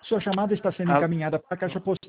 Sua chamada está sendo Al- encaminhada para a caixa postal